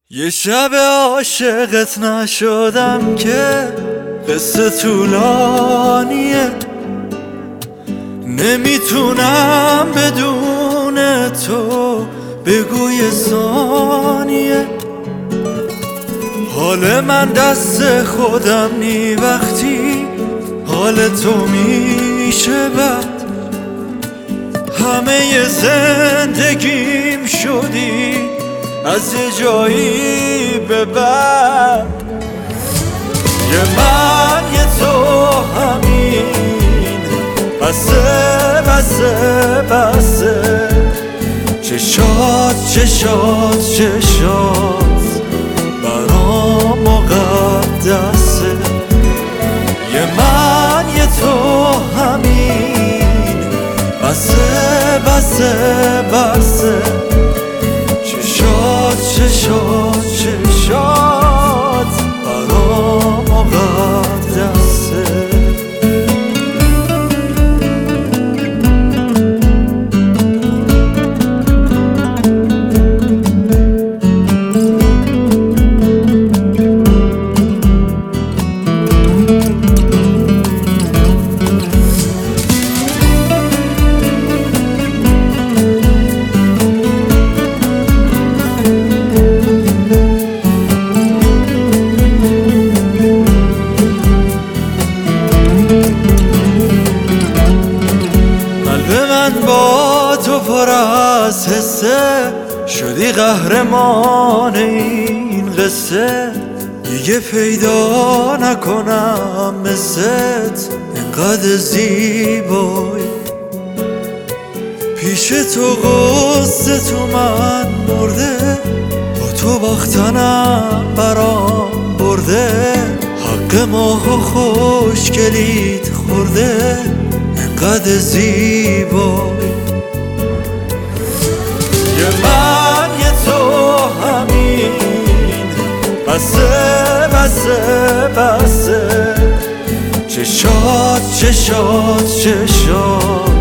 یه شب عاشقت نشدم که قصه طولانیه، نمیتونم بدون تو بگوی ثانیه. حال من دست خودم نی وقتی حال تو میشه بد. همه زندگیم شدی از یه جایی به بعد، یه من یه تو همین بسه بسه بسه. چشات چشات چشات برام مقدسه، یه من یه تو همین بسه بسه بسه. چشات چشات چشات برام مقدسه. با تو پر از حسه، شدی قهرمان این قصه. دیگه پیدا نکنم مثلت اینقدر زیبایی. پیش تو قصه تو من مرده، با تو باختنم برام برده. حق ماه و خوشگلیت خورده اینقدر زیبایی. یه من یه تو همین بسه بسه بسه. چشات چشات چشات